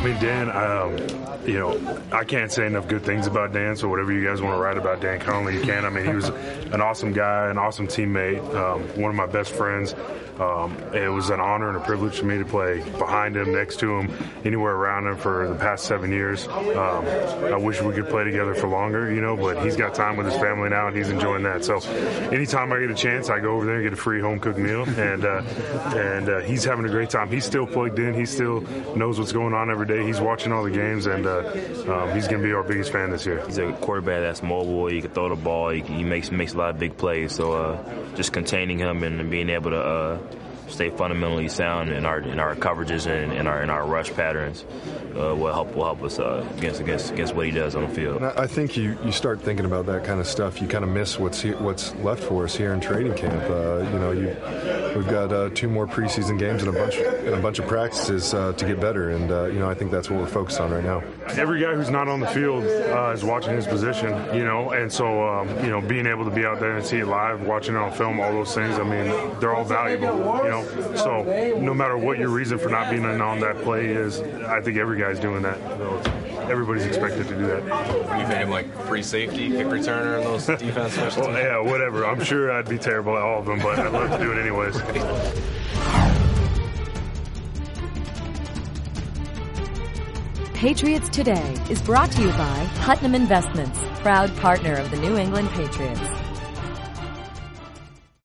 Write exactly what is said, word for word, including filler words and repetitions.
I mean, Dan, um, you know, I can't say enough good things about Dan, so whatever you guys want to write about Dan Connolly, you can. I mean, he was an awesome guy, an awesome teammate, um, one of my best friends. Um, it was an honor and a privilege for me to play behind him, next to him, anywhere around him for the past seven years. Um, I wish we could play together for longer, you know, but he's got time with his family now, and he's enjoying that. So anytime I get a chance, I go over there and get a free home-cooked meal, and uh, and uh, he's having a great time. He's still plugged in. He still knows what's going on every day. He's watching all the games, and uh, um, he's going to be our biggest fan this year. He's a quarterback that's mobile. He can throw the ball. He, he makes makes a lot of big plays. So uh, just containing him and being able to uh, stay fundamentally sound in our in our coverages and in our in our rush patterns uh, will help will help us uh, against against against what he does on the field. And I think you, you start thinking about that kind of stuff. You kind of miss what's here, what's left for us here in training camp. Uh, you know, you we've got uh, two more preseason games and a bunch and a bunch of practices uh, to get better. And uh, you know, I think that's what we're focused on right now. Every guy who's not on the field uh, is watching his position, you know, and so um, you know, being able to be out there and see it live, watching it on film, all those things. I mean, they're all valuable, you know. So no matter what your reason for not being on that play is, I think every guy's doing that. Everybody's expected to do that. You think like free safety, kick returner, and those defense special well, yeah, whatever. I'm sure I'd be terrible at all of them, but I'd love to do it anyways. Patriots Today is brought to you by Putnam Investments, proud partner of the New England Patriots.